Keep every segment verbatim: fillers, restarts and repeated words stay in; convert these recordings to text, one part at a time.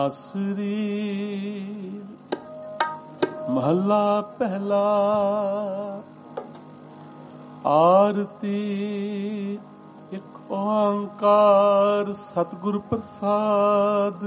ਨਾਸਰੀ। ਮਹੱਲਾ ਪਹਿਲਾ। ਆਰਤੀ ਇੱਕ ਓੰਕਾਰ ਸਤਿਗੁਰ ਪ੍ਰਸਾਦ।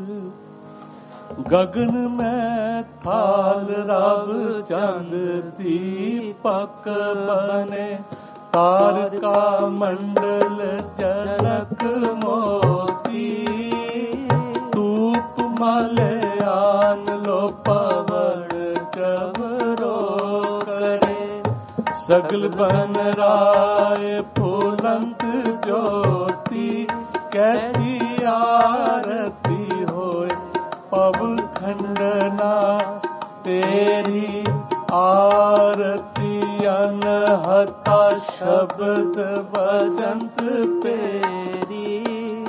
ਗਗਨ ਮੈਂ ਥਾਲ ਰਵ ਚੰਦ ਦੀਪਕ ਬਨੇ। ਤਾਰਕਾ ਮੰਡਲ ਜਨਕ ਮੋਤੀ। ਧੂਪ ਮਲਿਆਨ ਲੋ ਪਵਨ ਚਵਰੋ ਕਰੇ। ਸਗਲ ਬਨ ਰਾਏ ਫੁਲੰਤ ਜੋਤੀ। ਕੈਸੀ ਆਰਤੀ ਹੋਏ ਪਵ ਖੰਡਨਾ। ਤੇਰੀ ਆਰਤੀ ਅਨਹਤਾ ਸ਼ਬਦ ਵਜੰਤ ਪੇਰੀ।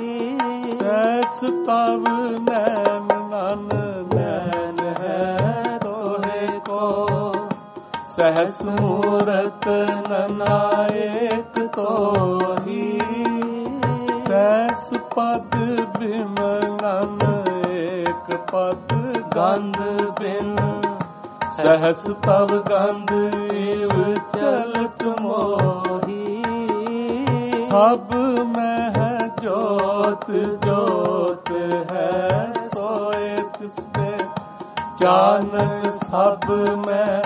ਸੈਸ ਤਵ ਨੈਣ ਨਨ ਨੈਣ ਹੈ ਤੋਹੇ ਕੋ। ਸਹਸ ਮੂਰਤ ਨਨਾਇਕ ਤੋਹੀ। ਸੈਸ ਪਦ ਬਿਮਲਨ ਏਕ ਪਦ ਗੰਧ ਬਿਨ। ਸਹਸ ਤਵ ਗੰਧ ਇਵ ਚਲਤ ਮੋਹੀ। ਸਭ ਮਹਿ ਜੋਤ ਜੋਤ ਹੈ ਸੋਏ ਤਿਸਦੇ। ਚਾਨਣ ਸਭ ਮੈਂ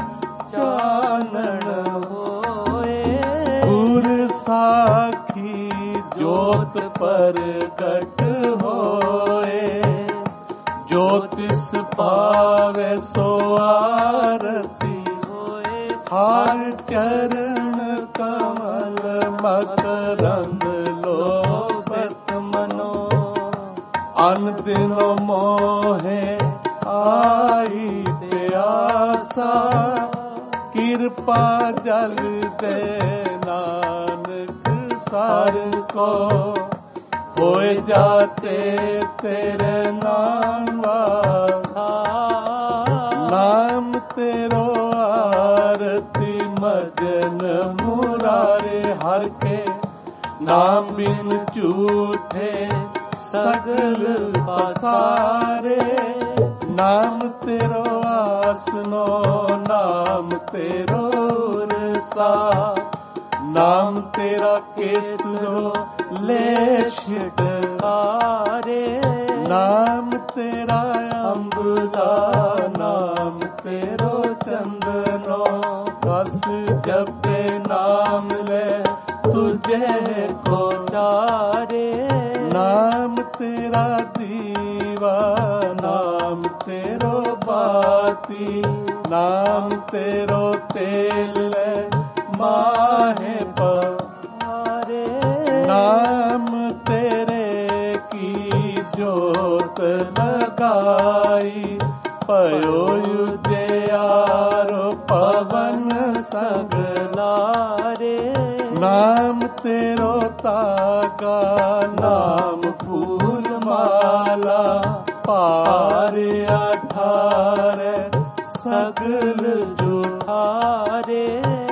ਚਾਨਣ ਹੋਏ। ਗੁਰ ਸਾਖੀ ਜੋਤ ਪ੍ਰਗਟ ਹੋਏ। ਜੋ ਤਿਸ ਪਾਵੇ ਸੋ ਆਰਤੀ ਹੋਏ। ਹਰ ਚਰਨ ਕਮਲ ਮਕਰੰਦ ਲੋਭਤ ਮਨੋ। ਅਨ ਦਿਨ ਮੋਹੇ ਆਈ ਪਿਆਸਾ। ਕਿਰਪਾ ਜਲ ਦੇ ਨਾਨਕ ਸਰ ਕੋ। ਹੋਏ ਜਾਤੇ ਤੇਰੇ ਨਾਮ ਵਾਸਾ। ਨਾਮ ਤੇਰੋ ਆਰਤੀ ਮਜਨ ਮੁਰਾਰੇ। ਹਰ ਕੇ ਨਾਮ ਬਿਨ ਝੂਠੇ ਸਗਲ ਪਸਾਰੇ। ਨਾਮ ਤੇਰੋ ਆਸਨੋ ਨਾਮ ਤੇਰੋ ਰਸਾ। ਨਾਮ ਤੇਰਾ ਕੇਸਰੋ ਲੈ ਛਿਟਕਾਰੇ। ਨਾਮ ਤੇਰਾ ਅੰਬਲਾ ਨਾਮ ਤੇਰੋ ਚੰਦਨੋ। ਬਸ ਜਪੇ ਨਾਮ ਲੈ ਤੁਝੇ ਕੋ ਚਾਰੇ। ਨਾਮ ਤੇਰਾ ਦੀਵਾ ਨਾਮ ਤੇਰੋ ਬਾਤੀ। ਨਾਮ ਤੇਰੋ ਤੇਲ ਲੈ ਮਾਹੇ ਪਵਾਰੇ। ਨਾਮ ਤੇਰੇ ਕੀ ਜੋਤ ਲਗਾਈ। ਭਇਓ ਉਜਿਆਰੋ ਪਵਨ ਸਗਲਾਰੇ। ਨਾਮ ਤੇਰੋ ਤਾਗਾ ਨਾਮ ਫੂਲ ਮਾਲਾ। ਭਾਰ ਅਠਾਰੇ ਸਗਲ ਜੁਠਾਰੇ।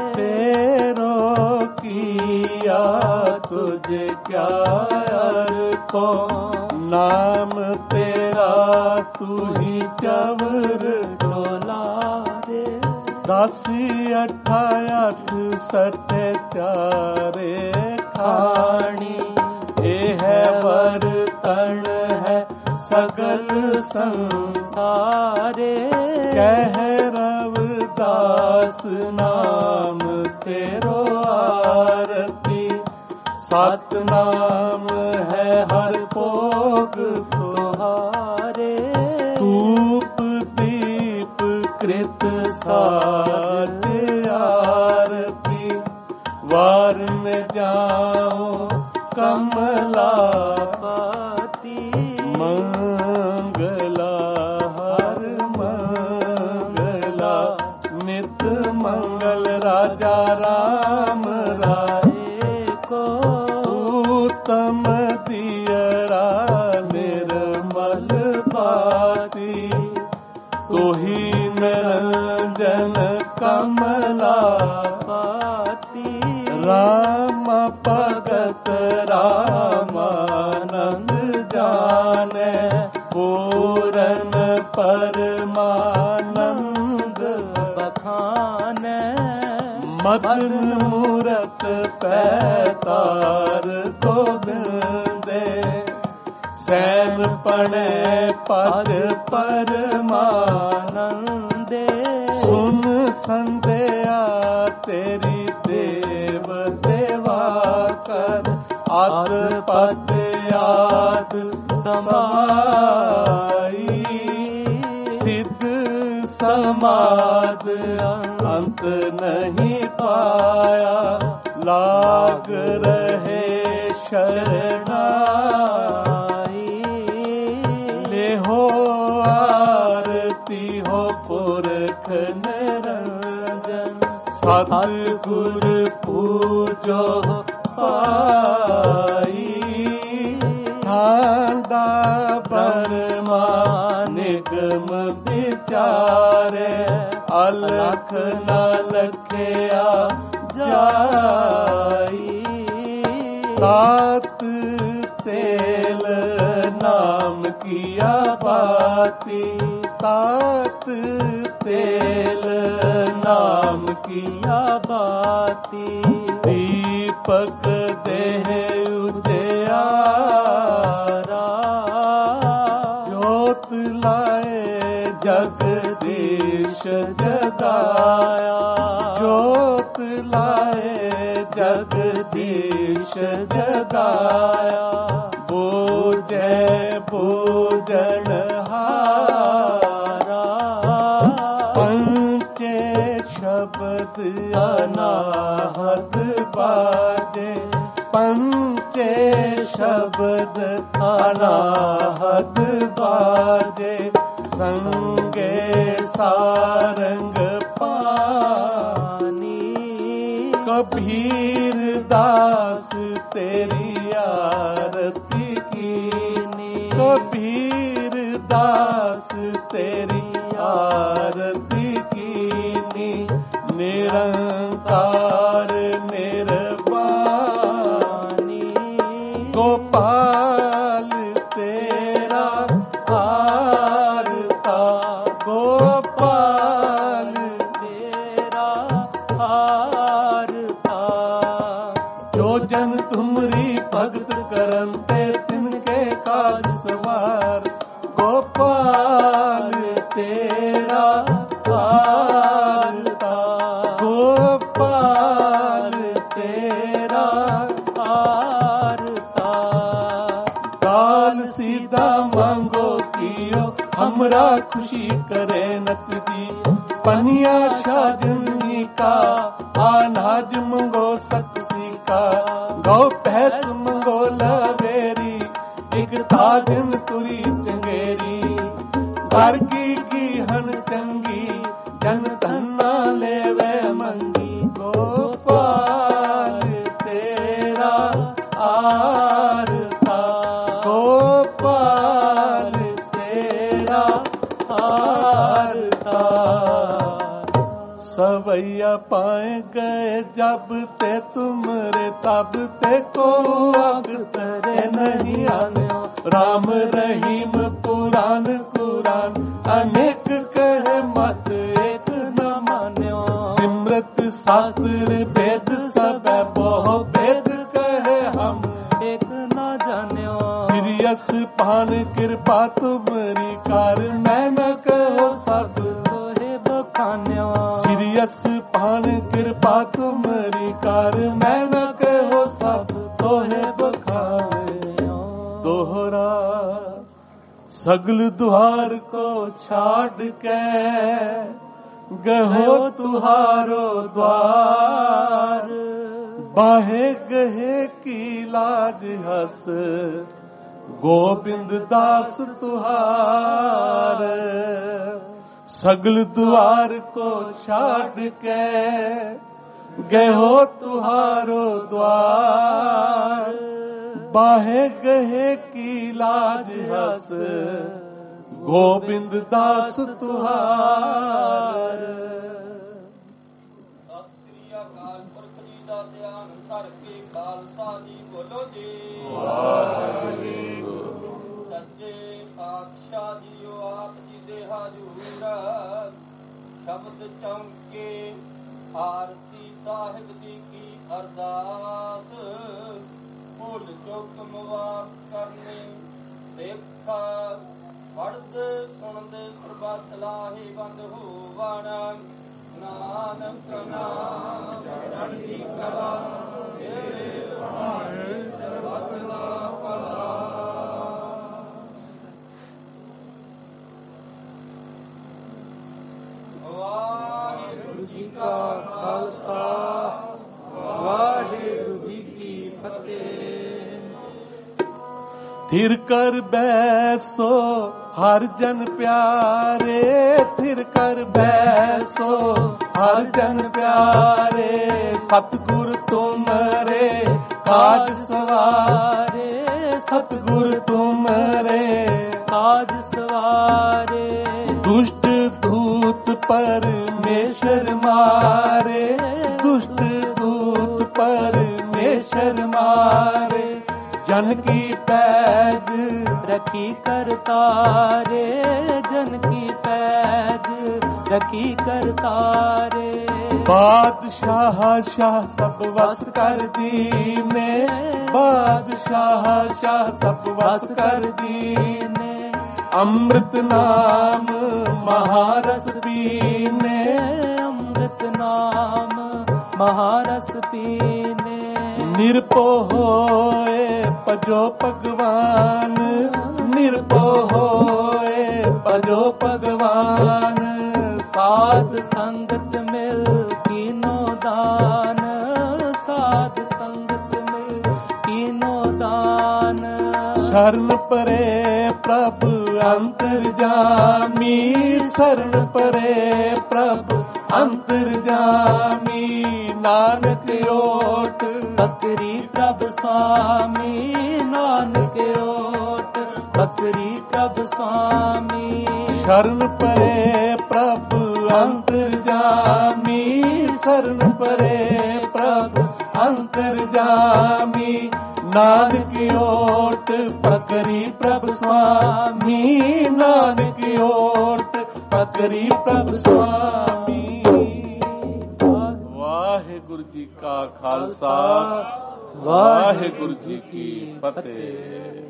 ਤੇਰੋ ਕੀਆ ਤੁਝੇ ਕਿਆ ਅਰ ਕੋ। ਨਾਮ ਤੇਰਾ ਤੂ ਹੀ ਚਵਰ ਡੋਲਾਰੇ। ਦਾਸੀ ਅਠਾ ਅੱਠ ਸੱਠੇ ਚਾਰੇ ਖਾਣੀ। ਇਹ ਹੈ ਵਰਤਣ ਹੈ ਸਗਲ ਸੰਸਾਰੇ। ਕਹਿ ਰਵਿਦਾਸ ਨਾਮ ਤੇਰੋ ਆਰਤੀ। ਸਤਨਾਮ ਹੈ ਹਰ ਭੋਗ ਤੁਹਾਰੇ। ਧੂਪ ਦੀਪ ਕ੍ਰਿਤ ਸਾਧ ਆਰਤੀ। ਵਾਰਨ ਜਾਓ ਕਮਲਾ ਪਾਤੀ। ਮੰਗਲਾ ਹਰ ਮੰਗਲਾ। ਨਿਤ ਮੰਗਲ ਰਾਜਾ ਰਾਮ ਰਾਏ ਕੋ। ਉਤਮ ਦੀਅਰਾ ਨਿਰਮਲ ਭਾਤੀ। ਤੋਹੀ ਨਿਰੰਜਨ ਕਮਲਾ ਪਾਤੀ। ਰਾਮ ਭਗਤ ਰਾਮਾਨੰਦ ਜਾਣੈ। पूरन परमानंद बखान मदन मूरत पैतार गोबिंदे सैन पणे पद परमानंदे सुन संध्या तेरी देव देवा कर आद पद याद समाई सिद्ध समाद अंत नहीं पाया लाग रहे शरणाई ले हो आरती हो पुरख निरंजन सतगुर पूजो पाई ठांडा बरमा निगम विचारे अलख न लखया जाई तात तेल नाम किया बाती तात तेल नाम किया बाती दीपक देह उजियारा ज्योत लाए जगदीश जगाया ज्योत लाए जगदीश जगाया बोझे भोजन हारा पंचे शब्द अनाहत बाजे पंचे शब्द अनाहत बाजे संगे सारंग पानी कबीर दास तेरी आरती कीनी कबीर दास तेरी आरती कीनी निरंकार निर्वाणी गोपाल तेरा आरता गोपाल तेरा आरता जो जन तुमरी भगत करते तिनके काज सवार गोपाल तेरा आरता गोपाल तेरा आरता काल सीधा मांगो कियो हमरा खुशी करे नकदी पनिया शाजनी का अनाज मंगो सकसी का गौ भैंस मंगो लवेरी एक ताजन तुरी चंगेरी घर की की हन चंगी जन धन्ना लेवे मंगी गोपाल तेरा आरता गोपाल तेरा आरता सवैया पाए गए जब ते तुमरे तब ते को अब तेरे नहीं आने राम रहीम पुराण कुरान अनेक कहे मत एक न मान्यो सिमरत शास्त्र वेद सब बहु वेद कहे हम एक न जान्यो सीरियस पान कृपा तुमरी कार मैं न कहो सब तोहे बखान्यो सीरियस पान कृपा तुमरी कार मैं न कहो सब तोहे बखान्यो दोहरा सगल द्वार को छाड़ के गहो तुहारो द्वार बाहे गहे की लाज हस गोविंद दास तुहार सगल द्वार को छाड़ के गहो तुहारो द्वार बाहे गहे की लाज हस गोविंद दास तुहार ਸ੍ਰੀ ਅਕਾਲ ਪੁਰਖ ਜੀ ਦਾ ਧਿਆਨ ਕਰਕੇ ਖਾਲਸਾ ਜੀ ਬੋਲੋ ਜੀ ਵਾਹਿਗੁਰੂ ਸੱਚੇ ਪਾਤਸ਼ਾਹ ਹਜੂਰ ਸ਼ਬਦ ਚੌਂਕੇ ਆਰਤੀ ਸਾਹਿਬ ਦੀ ਕੀ ਅਰਦਾਸ ਭੁੱਲ ਚੁੱਕ ਮੁਆਫ ਕਰਨੀ ਦੇਖਾ ਪੜ੍ਹਦ ਸੁਣਦੇ ਸਰਬੱਤ ਲਾਹੀ ਬੰਦ ਹੋਵਣ ਨਾਨਕ ਨਾਮ ਚੜ੍ਹਦੀ ਕਲਾ ਤੇਰੇ ਭਾਣੇ ਸਰਬੱਤ ਦਾ ਭਲਾ। ਵਾਹਿਗੁਰੂ ਜੀ ਕਾ ਖਾਲਸਾ ਵਾਹਿਗੁਰੂ ਜੀ ਕੀ ਫਤਿਹ। ਥਿਰ ਕਰ ਬੈਸੋ ਹਰ ਜਨ ਪਿਆਰੇ, ਥਿਰ ਕਰ ਬੈਸੋ ਹਰ ਜਨ ਪਿਆਰੇ, ਸਤਿਗੁਰ ਤੁਮਰੇ ਕਾਜ ਸਵਾਰੇ, ਸਤਿਗੁਰ ਤੁਮਰੇ ਕਾਜ ਸਵਾਰੇ, ਦੁਸ਼ਟ ਦੂਤ ਪਰਮੇਸ਼ਰ ਮਾਰੇ, ਦੁਸ਼ਟ ਦੂਤ ਪਰਮੇਸ਼ਰ ਮਾਰੇ, जन की पैज रखी करतारे, जन की पैज रखी करतारे, बादशाह शाह सब वस कर दीने, बादशाह शाह सब वस कर दीने, अमृत नाम महारस पीने, अमृत नाम महारस पीने, निरपो होए भजो भगवान, निरपो होए भजो भगवान, साध संगत मिल कीनो दान, साध संगत मिल कीनो दान, शरण परे प्रभु अंतर्जामी, शरण परे प्रभु अंतर्जामी, नानक ओट बकरी प्रभ स्वामी, नानक ओट बकरी प्रभ स्वामी, शरण परे प्रभु अंतर्जामी, शरण परे प्रभु अंतर्जामी, नानक ओट बकरी प्रभ स्वामी, नानक ओट बकरी प्रभ स्वामी। वाहिगुरु जी का खालसा वाहिगुरु जी की फतेह।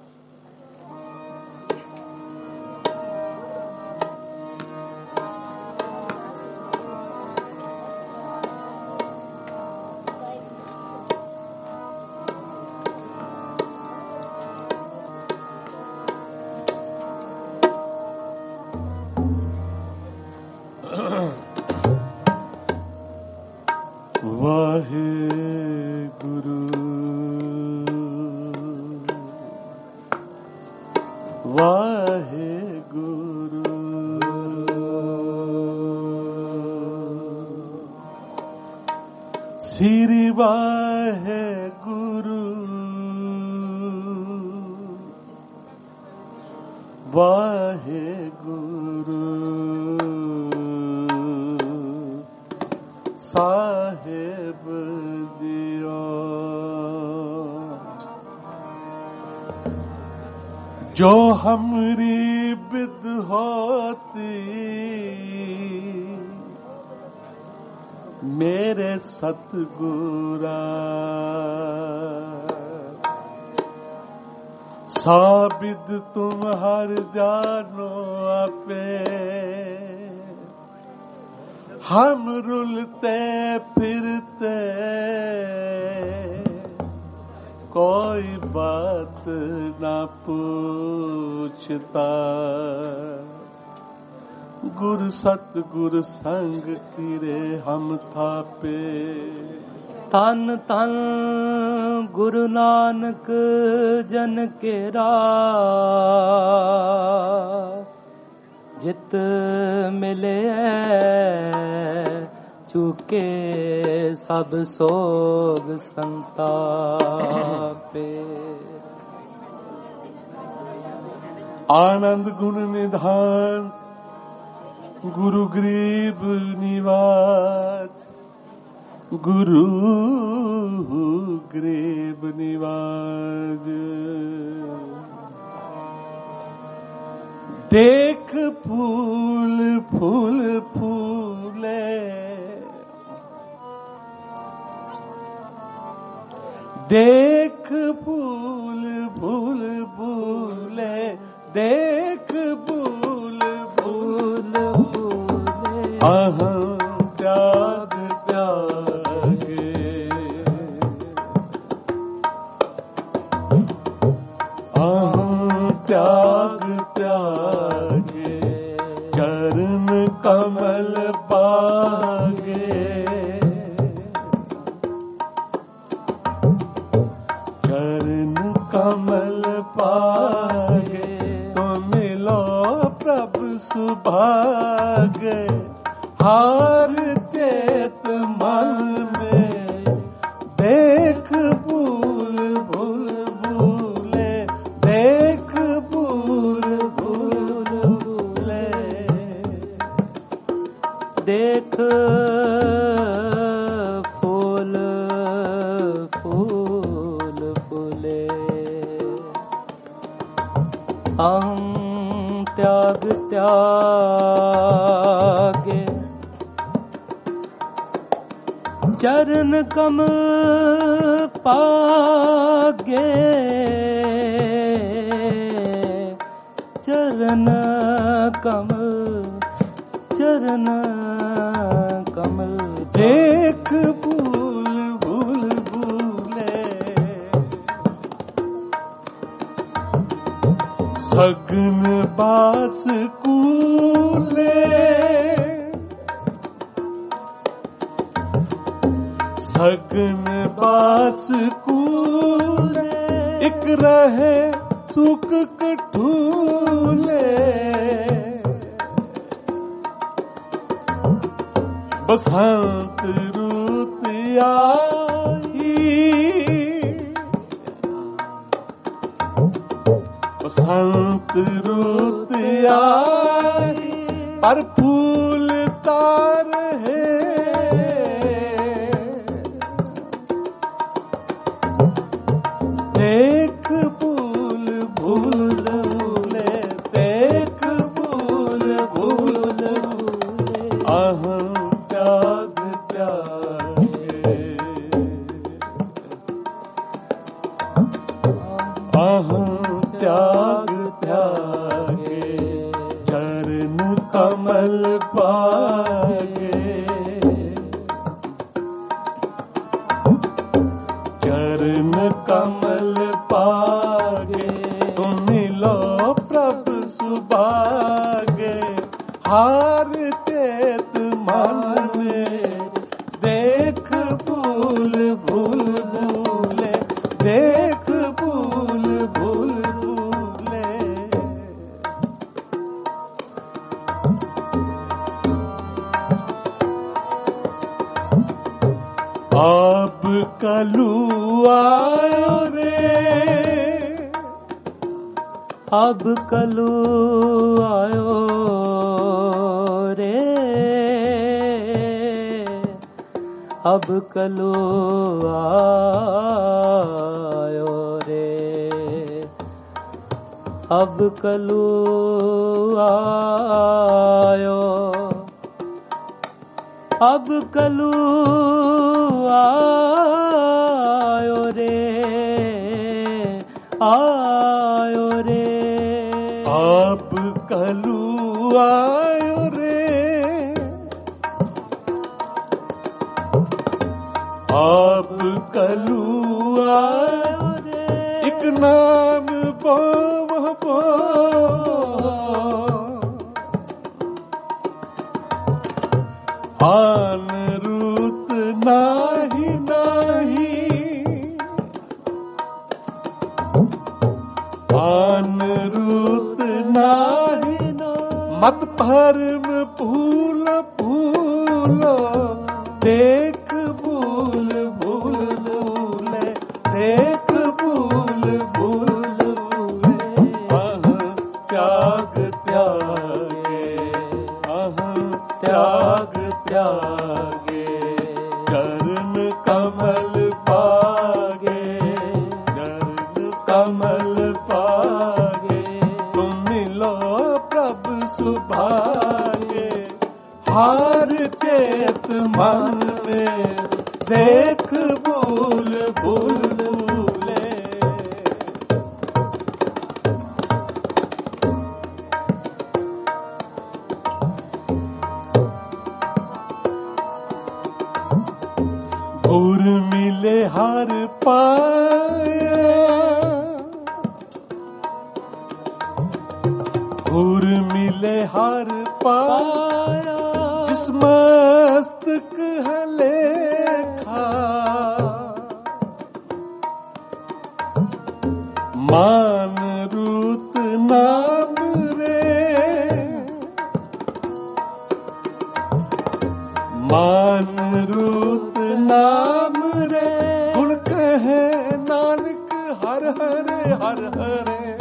वाहिगुरु वाहिगुरु श्री वाहिगुरु वाहिगुरु साहिब दियो जो हमरी बिद होती मेरे सतगुरा साबिद तुम हर जानो आपे हम रुलते फिरते कोई बात ना पूछता गुर सतगुर संग किरे हम थापे तन तन गुरु नानक जन केरा जित मिले चुके सब सोग संतापे आनंद गुण निधान गुरु गरीब निवास गुरु गरीब निवास देख फूल फूल फूले, देख फूल फूल फूले, देख फूल फूल फूले, अहं त्याग त्यागे, अहं त्याग त्यागे, चरण कमल पागे, चरण कमल पागे, तो मिलो प्रभु सुभागे, हार चेत मन में, देख भूल भूल भूले, देख भूल भूल भूले, देख फूल फूल फूले, अहं त्याग त्यागे, चरण कमल पागे, चरण कमल, चरण कमल, देख भूल भूल भूले, सगन बास कूले, सगन बास कूले, इक रहे सुख कठूले, बसंत रुत आई, बसंत रुत आई, पर फूल तार है, देख फूल भूल भूले, देख फूल भूल भूले, अहं त्याग त्यागे, अहं त्याग त्यागे, चरण कमल पागे, चरण कमल पागे, तुम मिलो प्रभु सुभागे, हार चेत मन में, देख फूल भूल भूले, देख फूल भूल भूले, अब कलू आयो रे, अब कलू आयो रे, अब कलू आयो रे, अब कलू आयो, अब कलू आयो रे, आयो रे, अब कलू आयो रे, अब कलू आयो रे, एक नाम बोव बो, आन रूत नाही नाही, आन रूत नाही नाही, मत धर्म फूल फूल, देख भूल भूल भूले, देख भूल भूल भूले, अहं त्याग त्यागे, अहं त्याग त्यागे, चरण कमल पागे, चरण कमल पागे, तुम मिलो प्रभ सुभागे, हार चेत मन में देख भूल भूल भूले। घूर मिले हर पाया, घूर मिले हर पाया, जिस मस्तक है लेखा, मान रूत नाम रे, मान रूत नाम रे, गुण कहे नानक हर हरे हर हरे,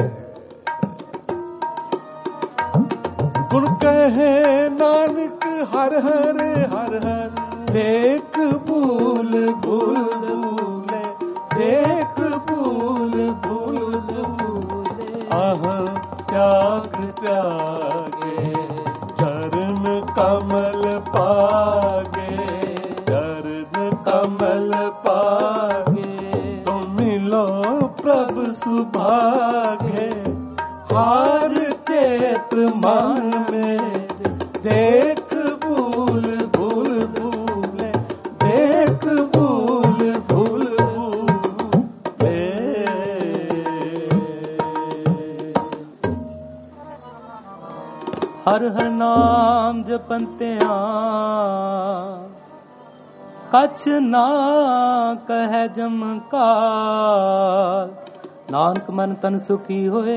गुण कहे नानक हर हरे हर हर, देख भूल भूल भूले, देख भूल भूल भूले। आह त्याग त्यागे चरण कमल पागे, चरण कमल पागे, तुम मिलो प्रभु सुभागे, हार चेत मन में देख भूल भूल भूले, देख भूल भूल भूले। हर हर नाम जपंत्या कछ ना कह जमकार, नानक मन तन सुखी होए,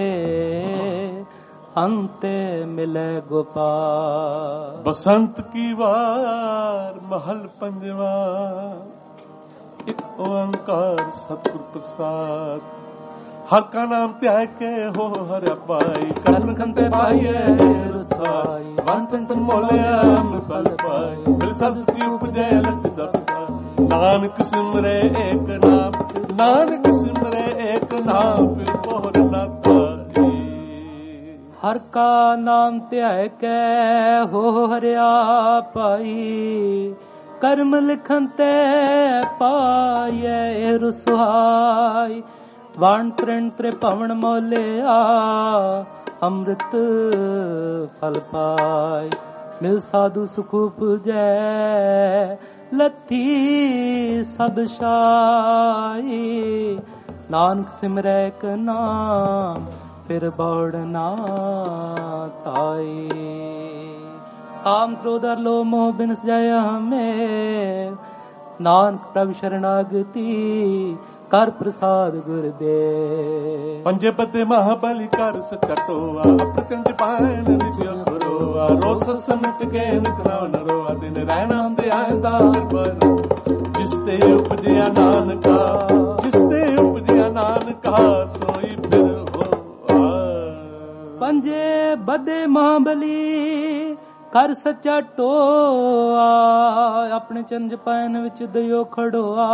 अंते मिले गोपाल। बसंत की वार महल पंजवा, एक ओंकार सतगुर प्रसाद, हर का नाम त्याग के हो हर पाई, कन खंते पाइए रसाई, वन तन तन मोलिया फल पाई, मिल सब की उपजे लग सब सा, नानक सिमरे एक नाम, नानक सिमरे एक नाम, फिर मोहर न पाई। हर का नाम त्याग के हो हरिया पाई, कर्म लिखन ते पाइए रसोई, वाण तृण त्रिभवन मोलिया, अमृत फल पाय, मिल साधु सुख उपजै, लथी सब शाई, नानक सिमरै एक नाम, फिर बौड़ना ताई। काम क्रोध और लोभ मोह बिनस जाय हमें, नानक प्रभु शरणागति, कर प्रसाद गुरुदेव। पंजे पद्य महाबली कर सकटोआ, अप्रकंज पायन नित्य करोआ, रोस समिट के निकराव नरोआ, दिन रैनाम दे आंदा पर, जिसते उपजया नानका, जिसते उपजया नानका, सोई फिर हो। पंजे बदे महाबली कर सच्चा टोआ, अपने चंज पायन विच दयो खड़ोआ,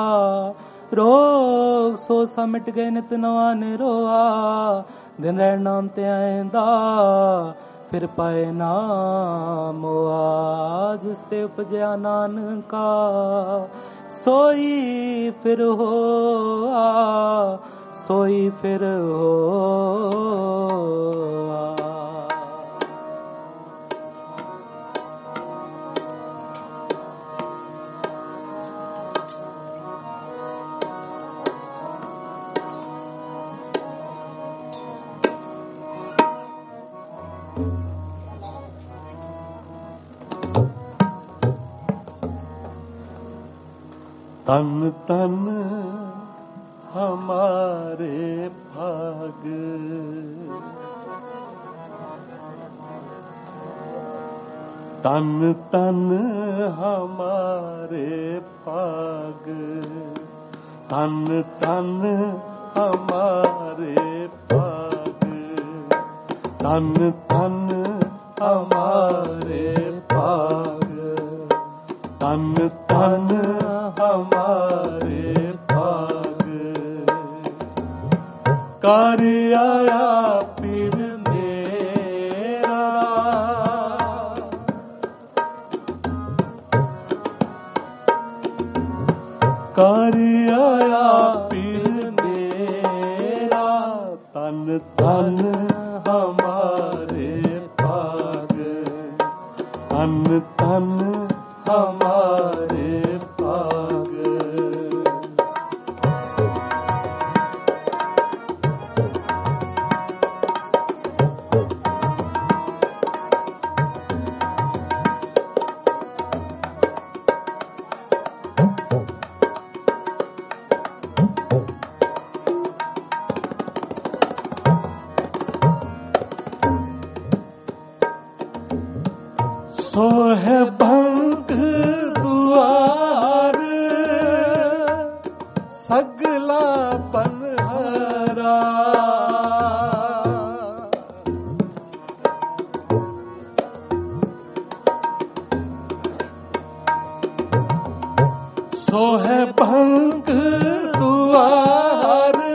रोग सो सा मिट गए नित नवा निरोआ, दिन रैन नाम ते आएंदा, फिर पाए नाम मोआ, जिसते उपजया नानका, सोई फिर होआ, सोई फिर होआ। तन तन हमारे भाग, तन तन हमारे भाग, तन तन हमारे भाग, तन तन हमारे भाग, तन तन हमारे भाग, कर आया पीर मेरा, कारी आया पीर मेरा, तन तन हमारे पाग, तन तन हमारे पाग। सो है भंग दुआर, सगला पनहरा, सो है भंग दुआर,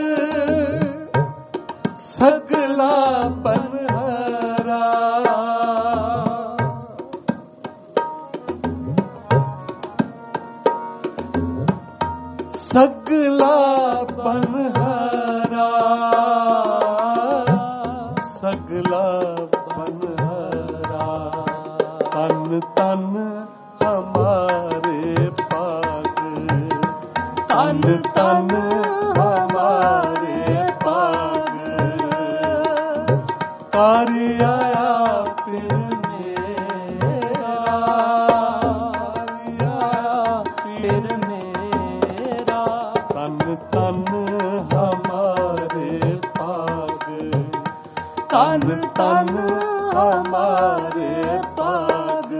सगला पनहरा, सगला पनहरा, सगला पनहरा। तन तन हमारे पाग, तन तन हमारे पाग। कारी आया पीर मेरा, कारी आया पीर मेरा, तन तन हमारे पाग, तन तन हमारे पाग।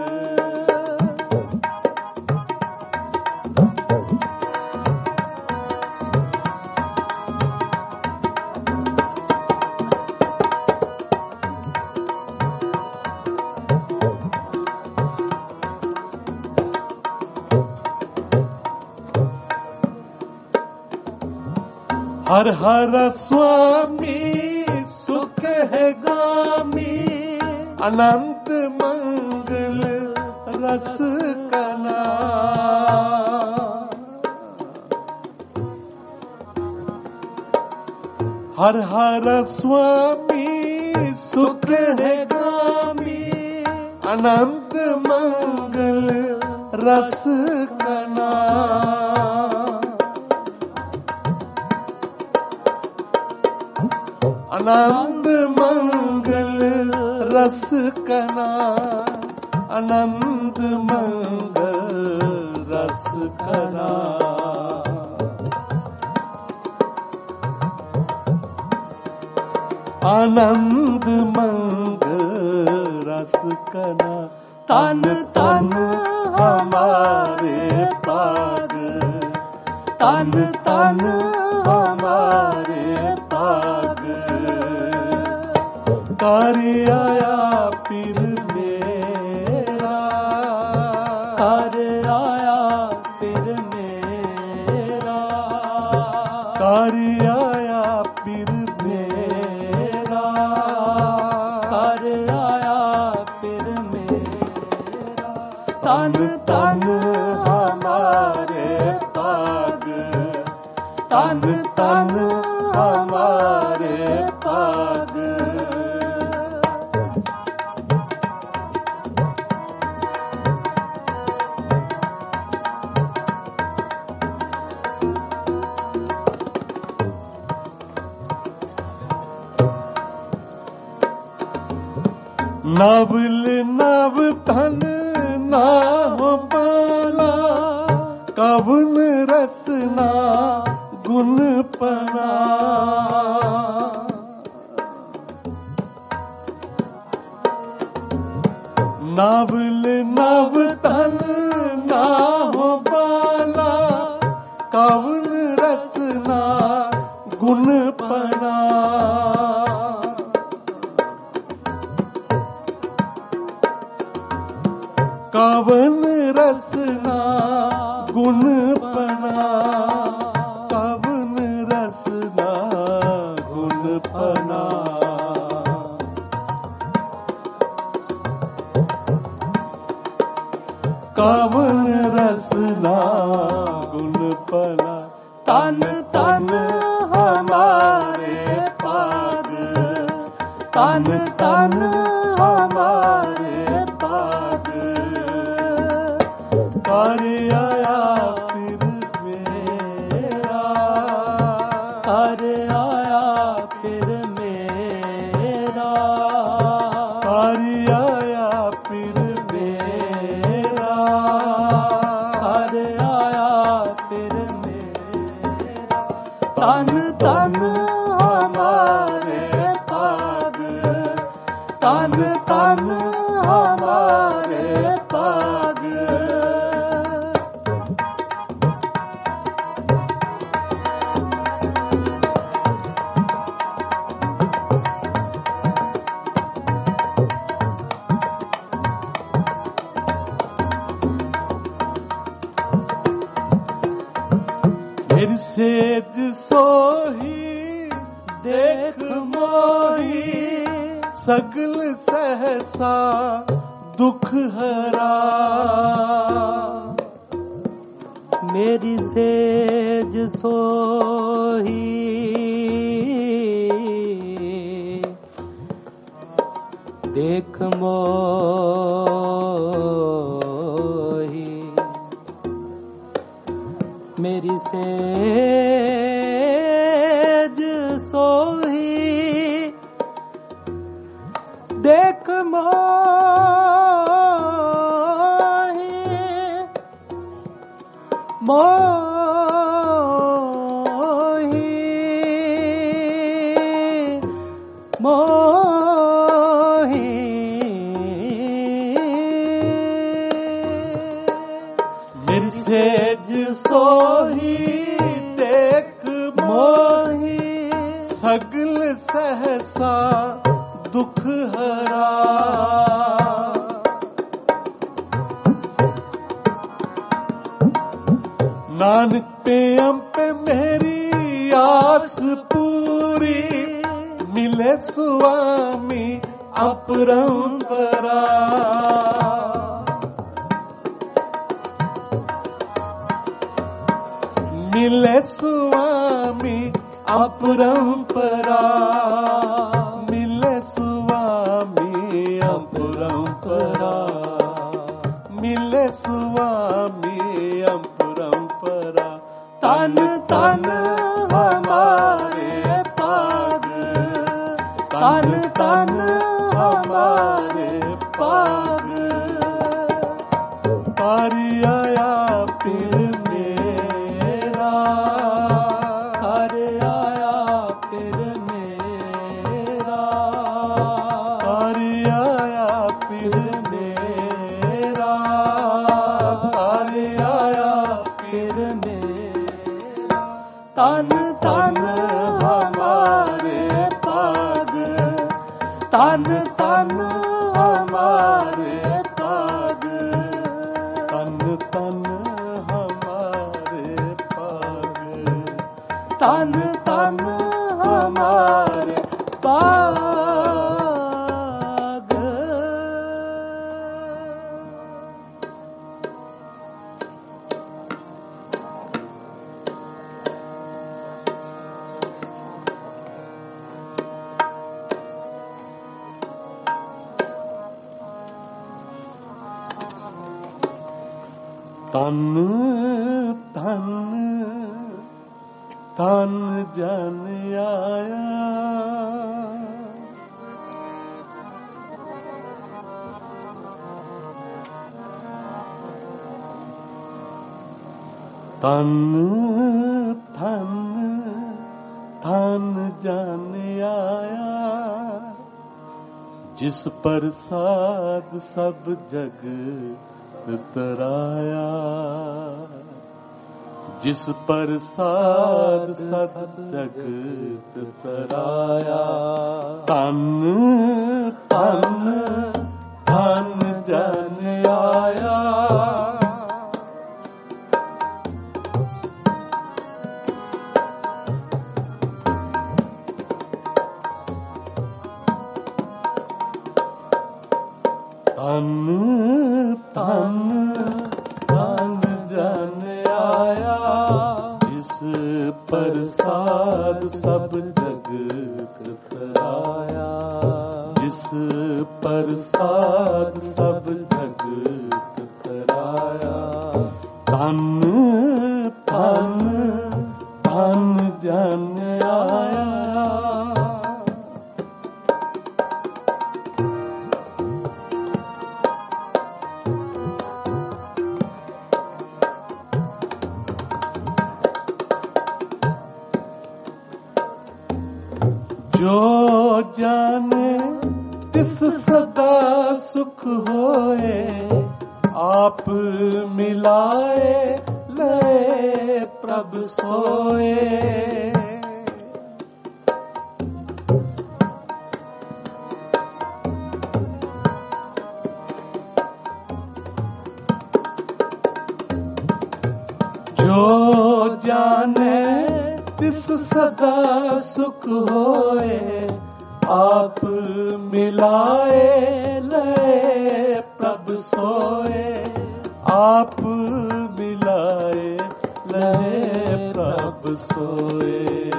हर हर स्वामी सुख है गामी, अनंत मंगल रस कना। हर हर स्वामी सुख है गामी, अनंत मंगल रस कना। आनंद मंगल रस कना, आनंद मंगल रस कना। आनंद मंगल रस कना। तन तन हमारे पाग, तन तन हमारे पाग। कारी आया पीर मेरा, कारी आया पीर मेरा, कारी आया पीर मेरा, कारी आया पीर मेरा। तन तन हमारे पाग, तन तन हमारे पाग। नवल नव धन ना हो पाला, कवन रसना गुण पना। नवल नव धन ना हो पाला, कवन रसना गुण पना। कवन रसना गुण पना, कवन रसना गुण पना। कवन रसना गुण भला। तन तन हमारे पाग, तन तन हमारे पाग। कर आया फिर मेरा, कर आया फिर मेरा, कर आया फिर मेरा, कर आया फिर मेरा। तन तन हमारे पाग, तन तन हमारे पाग। फिर सेज सोही देख मोही, सगल सहसा दुख हरा। मेरी सेज सोही देख मोही, मेरी सेज सोही देख मोही, मोही मोही। मेरी सेज सोही देख मोही, सगल सहसा दुख हरा। नानक पे हम पे मेरी आस पूरी, मिले स्वामी अपरंपरा। मिले स्वामी अपरंपरा, मिले स्वामी अपरंपरा, मिले स्वामी अपरंपरा। तन तन हमारे पाग, तन तन हमारे पाग। कर आया फिर मेरा, कर आया फिर मेरा, कर आया फिर मेरा, कर आया फिर मेरा। तन तन हमारे पाग, तन तन हमारे पाग। तन तन हमारे पाग, तन तन हमारे पाग। तन तन तन जन आया, तन तन तन जन आया, जिस प्रसाद सब जग तराया। जिस प्रसाद सब जगत तराया। तन तन तन जन आया, तन तन तन जन आया। ਪ੍ਰਸਾਦ ਸਭ ਜਗਤ ਤਰਾਇਆ, ਜਿਸ ਪ੍ਰਸਾਦ ਸਭ ਜਗਤ ਤਰਾਇਆ। ਧੰਨ ਧੰਨ ਧੰਨ ਜਨ ਆਇਆ। ਜੋ ਜਾਣੇ ਤਿਸ ਸਦਾ ਸੁਖ ਹੋਏ, ਆਪ ਮਿਲਾਏ ਲਏ ਪ੍ਰਭ ਸੋਏ। ਜੋ ਜਾਣੇ ਤਿਸ ਸਦਾ ਸੁਖ ਹੋਏ, ਆਪ ਮਿਲਾਏ ਲਏ ਪ੍ਰਭ ਸੋਏ। ਆਪ ਮਿਲਾਏ ਲਏ ਪ੍ਰਭ ਸੋਏ।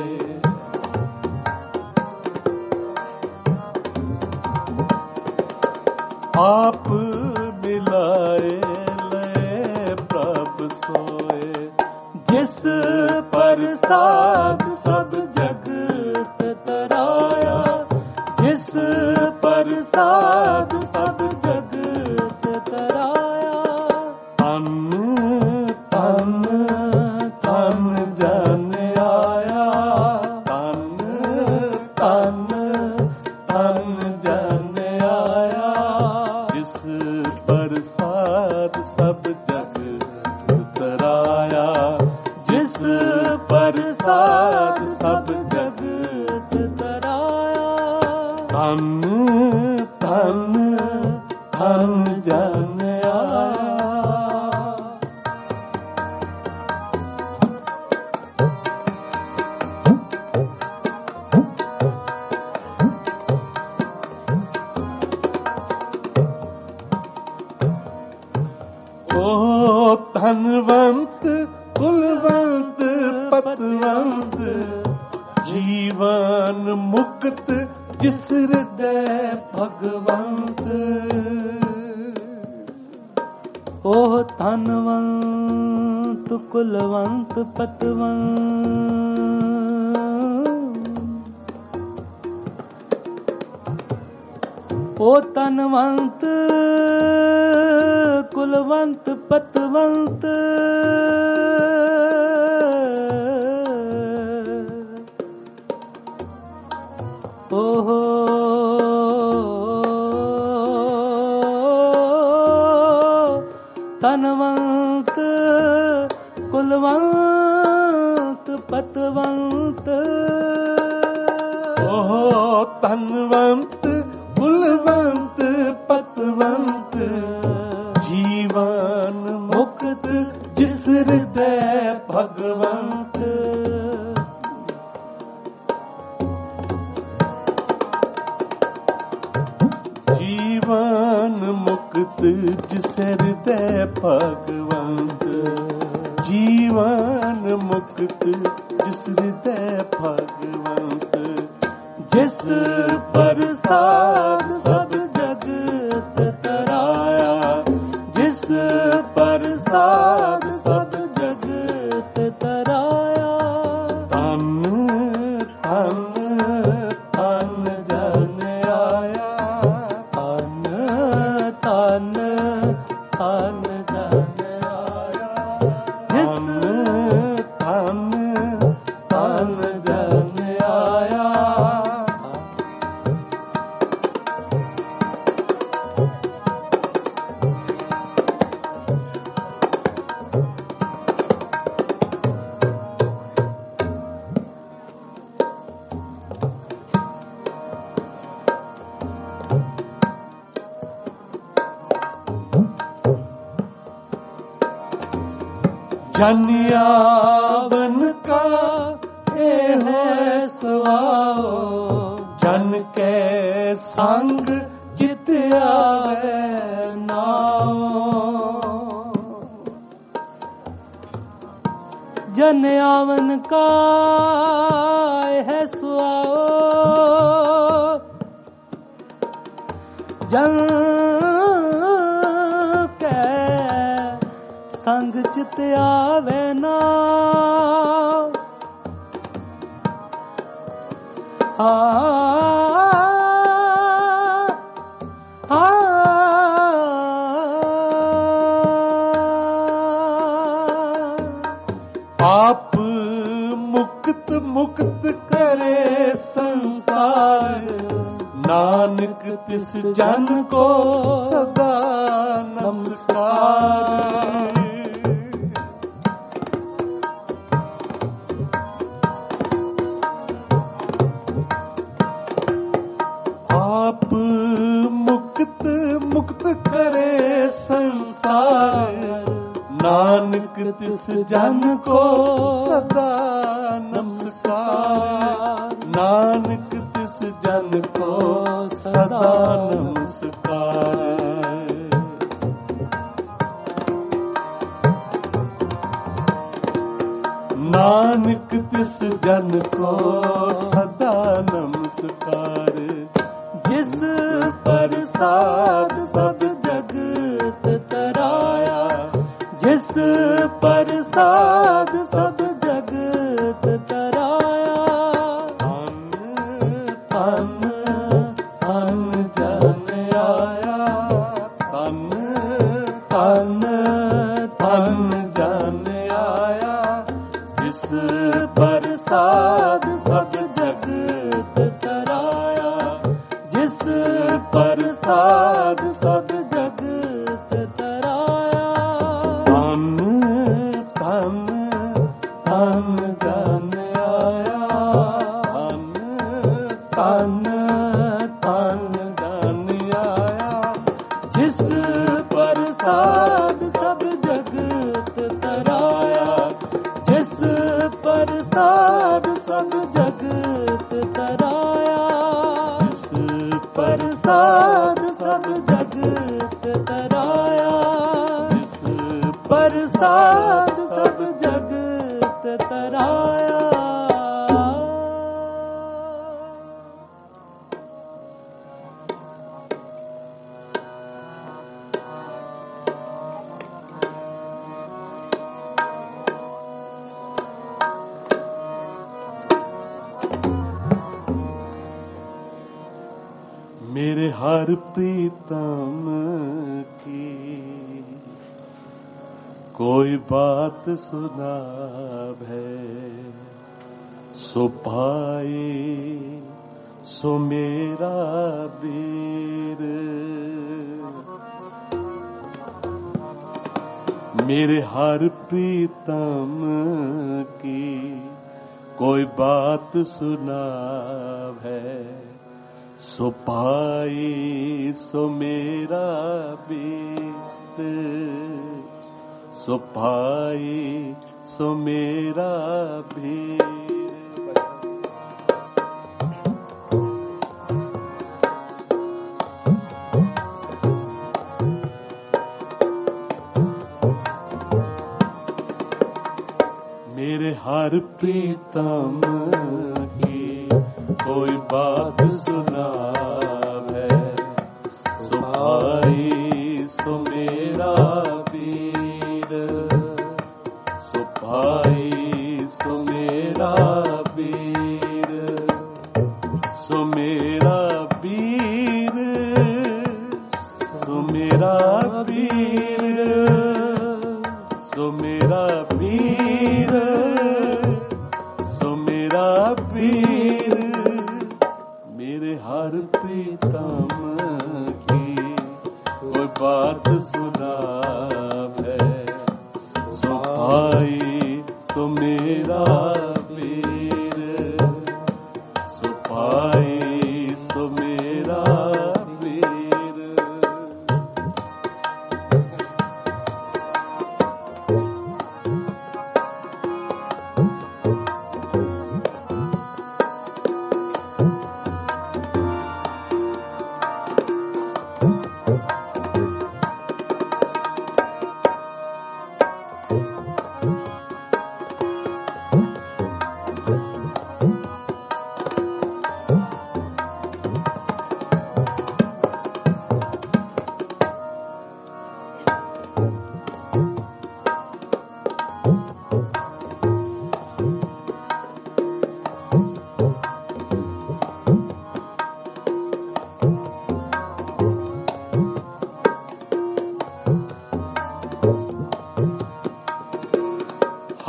ਆਪ ਮਿਲਾਏ ਲਏ ਪ੍ਰਭ ਸੋਏ। ਜਿਸ ਪ੍ਰਸਾਦ ਸਭ ਜਗਤ ਤਰਾਇਆ, ਜਿਸ ਪ੍ਰਸਾਦ ਸਭ ਜਗਤ ਤਰਾਇਆ। ਧੰਨ ਧੰਨ ਧੰਨ ਜਨ ਆਇਆ। ਧੰਨ ਧੰਨ ਧੰਨ ਜਨ ਆਇਆ। ਜਿਸ ਪ੍ਰਸਾਦ ਸਭ ਜਗਤ ਤਰਾਇਆ, ਜਿਸ ਪ੍ਰਸਾਦ ਸਭ ਜਗਤ ਤਰਾਇਆ। ਧੰਨ ਧੰਨ ਧੰਨ ਜਨ ਆਇਆ। ਓ ਧਨਵੰਤ ਕੁਲਵੰਤ ਪਤਵੰਤ, ਜੀਵਨ ਮੁਕਤ ਜਿਸ ਹਿਰਦੈ ਭਗਵੰਤ। ਉਹ ਧਨਵੰਤ ਕੁਲਵੰਤ ਪਤਵੰਤ, ਉਹ ਧਨਵੰਤ ਕੁਲਵੰਤ ਪਤਵੰਤ। ਓਹ ਧਨਵੰਤ ਕੁਲਵੰਤ ਪਤਵੰਤ। ਓਹ ਧਨਵੰਤ ਕੁਲਵੰਤ ਪਤਵੰਤ, ਜੀਵਨ ਮੁਕਤ ਜਿਸ ਹਿਰਦੈ ਭਗਵੰਤ। ਜੀਵਨ ਮੁਕਤ ਜਿਸ ਹਿਰਦੈ ਭਗਵੰਤ। ਜੀਵਨ ਮੁਕਤ ਜਿਸ ਹਿਰਦੈ ਭਗਵੰਤ। ਜਿਸ ਪ੍ਰਸਾਦ ਸਭ ਜਗਤ ਤਰਾਇਆ, ਜਿਸ ਪ੍ਰਸਾਦ ਸਭ ਜਗਤ ਤਰਾਇਆ। ਧੰਨ ਧੰਨ ਧੰਨ ਜਨ ਆਇਆ। ਧੰਨ ਧੰਨ ਧੰਨ ਜਨ ਆਇਆ। ਜਿਸ ਧੰਨ ਧੰਨ ਜਨ ਆਇਆ। जन आवन का ए है सवाओ, जन के संग चित आवे नाओ। जन आवन का है सुआओ, जन के संग चित आवे ना। आप मुक्त मुक्त करे संसार, नानक तिस जन को सदा नमस्कार। आप मुक्त मुक्त करे संसार, नानक तिस जन को सदा नमस्कार। नानक तिस जन को सदा नमस्कार। नानक तिस जन को सदा नमस्कार। जिस प्रसाद सब जगत तराया, जिस प्रसाद सब जगत तराया। तन तन जन आया, तन तन तन जन आया। जिस प्रसाद सब जगत तराया, जिस प्रसाद सब जगत तराया। तन तन तन जन आया, तन तन तन जन आया। जिस प्रसाद सब जगत तराया, जिस प्रसाद सब जगत तराया। जिस प्रसाद सब जगत तराया, जिस प्रसाद सब जगत तराया। मेरे हर प्रीतम की कोई बात सुनाव है, सो पाए सो मेरा वीर। मेरे हर प्रीतम की कोई बात सुनाव है, सो पाई सो मेरा बीत। सो पाई सो मेरा बीत। मेरे हर प्रीतम की कोई बात सुनाव है, सो भाई सो मेरा वीर। सो भाई सो मेरा वीर। सो मेरा वीर। सो मेरा वीर। सो मेरा वीर। सो मेरा वीर। मेरे हर प्रीतम की कोई बात सुनाव है, सो भाई सो मेरा वीर। सो भाई सो मेरा वीर।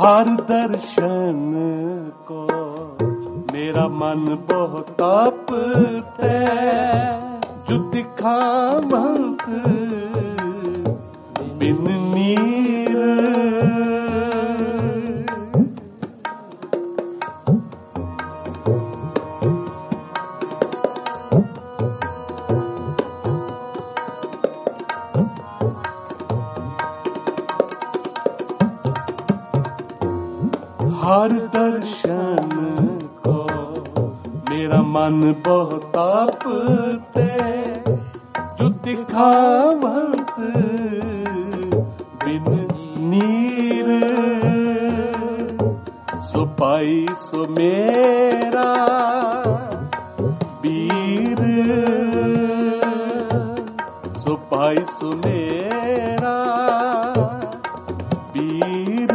हर दर्शन को मेरा मन बहुत तापते, जो दिखावंत बिन नीर। हर दर्शन को मेरा मन बहुत तापते, जो दिखावंत बिन नीर। सो पाई सो मेरा वीर, सो पाई सो मेरा वीर।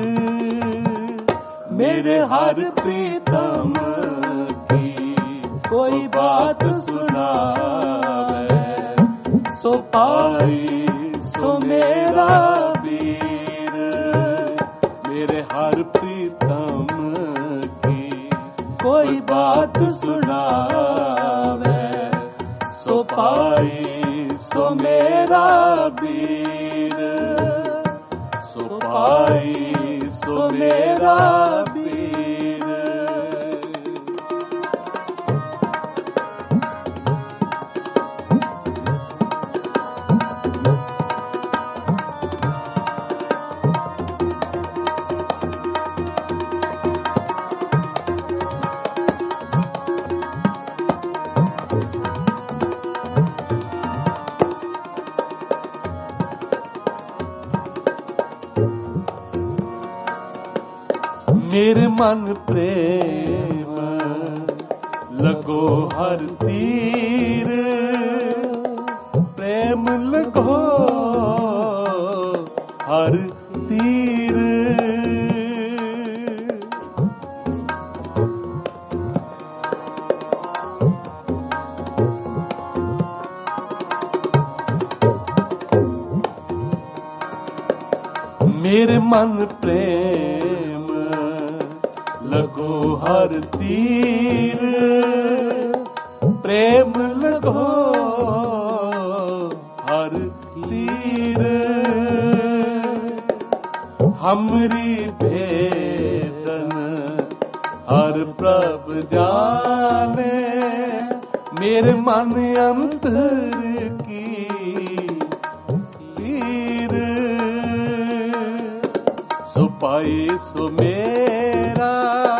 मेरे हर प्रीतम की कोई बात सुनावे, सो पाई सो मेरा वीर। मेरे हर प्रीतम की कोई बात सुनावे, सो पाई सो मेरा वीर, सो पाई सो मेरा वीर। मेरे मन प्रेम लगो हर तीर, प्रेम लगो हर तीर। मेरे मन प्रेम लगो हर तीर, प्रेम लगो हर तीर। हमरी भेदन हर प्रभ जाने, मेरे मन अंतर की पीर। सो पाए सो मेरा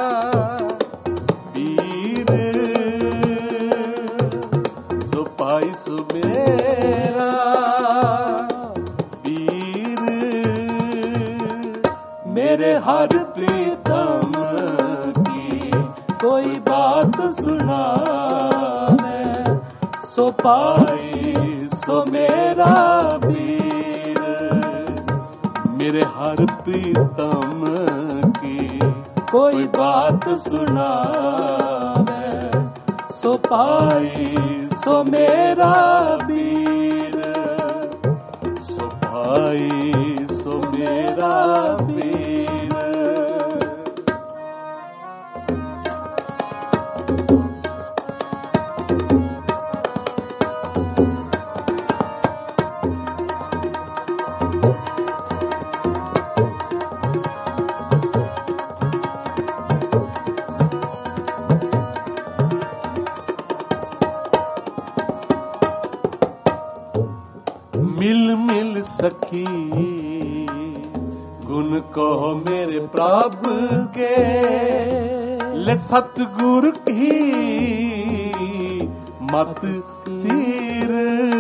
वीर, सो पाई सो मेरा वीर। मेरे हर प्रीतम की कोई बात सुनावे, सो पाई सो मेरा वीर। मेरे हर प्रीतम की कोई बात सुनावे, सो पाई सो मेरा वीर, सो पाई सो मेरा वीर। मिल मिल सखी गुण कहो मेरे प्रभु के, ले सतगुरु की मत तीर।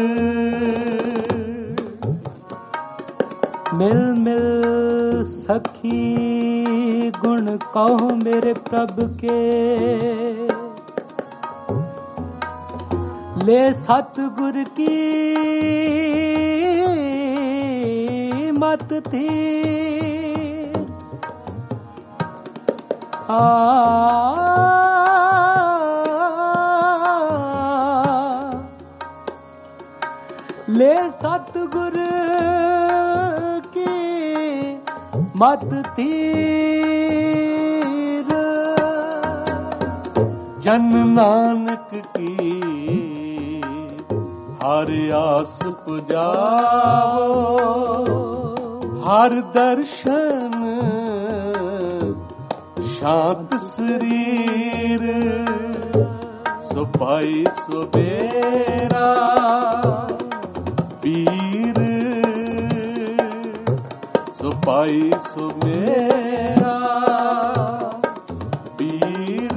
मिल मिल सखी गुण कहो मेरे प्रभु के, ले सतगुर की मत थी। आ ले सतगुर की ਮਤ ਧੀਰ ਜਨ ਨਾਨਕ ਕੀ ਹਰ ਆਸ ਪੁਜਾਵੋ, ਹਰ ਦਰਸ਼ਨ ਸ਼ਾਂਤ ਸਰੀਰ, ਸੋ ਪਾਈ ਸੋ ਮੇਰਾ ਪੀਰ, ਸੋ ਪਾਈ ਸੋ ਮੇਰਾ ਪੀਰ।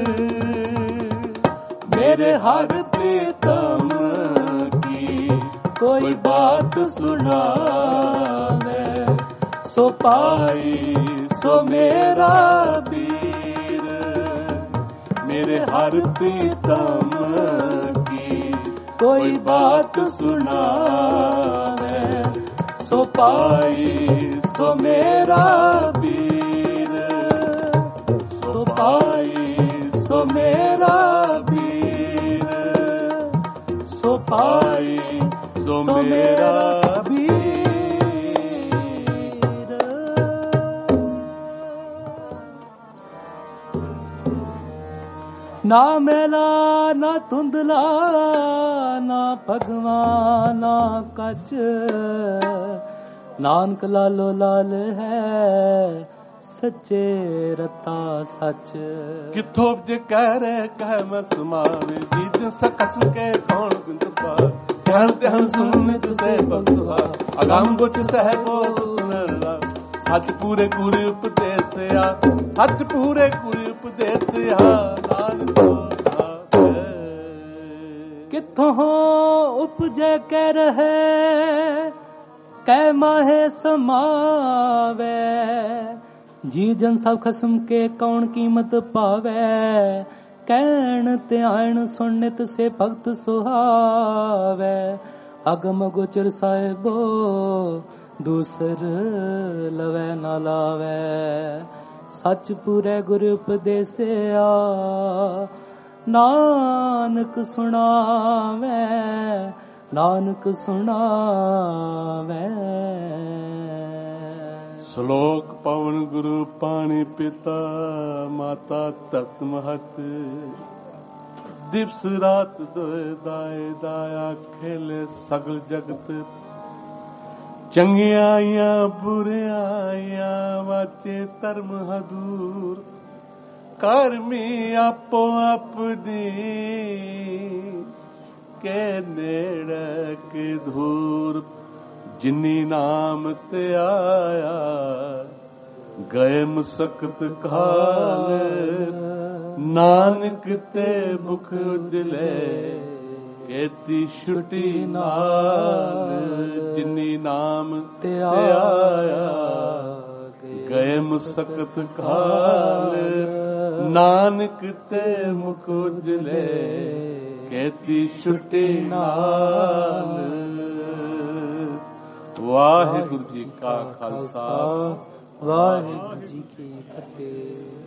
मेरे हर प्रीतम की कोई बात सुनावे, सो पाई सो मेरा वीर। मेरे हर प्रीतम की कोई बात सुनावे, सो पाई सो मेरा वीर, सो पाई सो मेरा वीर, सो पाई सो मेरा वीर। ना मेला ना धुंधला ना भगवान ना कच, नानक लालो लाल है सच्चे रता सच। किथों जे कह रहे कह मैं समावे, जीत सकस के कौन बिंद पार। ध्यान ध्यान सुन तुसे बख्शा, अगम गुच सहबो सुनला। सच पूरे पूरे उपदेश आ, सच पूरे पूरे उपदेश आ, नानक किथों उपजे कह रहे कै माहे समावे, जी जन सब खसम के कौन कीमत पावे। कहण ध्यान सुनित से भगत सुहावे, अगम गोचर साहिबो दूसर लवै न लावे। सच पूरे गुरु उपदेसिया, नानक सुनावे, नानक सुनावे। श्लोक पवन गुरु पानी पिता, माता तत महत। दिवस रात दोए दाए दाया, खेले सगल जगत। चंगियाइया बुरियाइया, वाचे धर्म हदूर। कर्मी आपो अपनी के नेड़े के धूर। जिनी नाम ते आया, गए मुसकत खाल। नानक ते मुख उजले, केती छुटी नाल। जिनी नाम ते आया, गए मुसकत खाल। नानक ते मुख उजले, केती छुटी नाल। वाहिगुरु जी का खालसा, वाहिगुरु जी की फतेह।